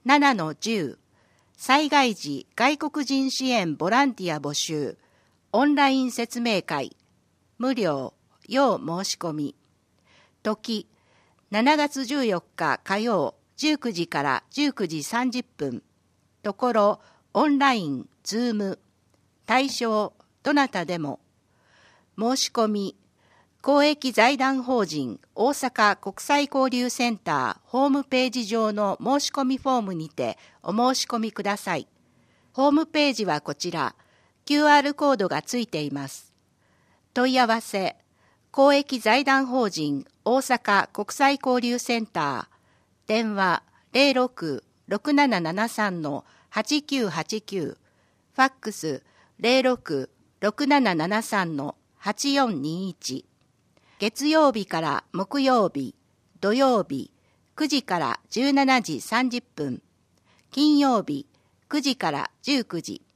7-10災害時外国人支援ボランティア募集オンライン説明会無料要申し込み時7月14日火曜19時から19時30分ところオンラインズーム対象どなたでも申し込み公益財団法人大阪国際交流センターホームページ上の申し込みフォームにてお申し込みください。ホームページはこちら、QR コードがついています。問い合わせ、公益財団法人大阪国際交流センター、電話06-6773-8989、ファックス06-6773-8421、月曜日から木曜日、土曜日、9時から17時30分、金曜日、9時から19時。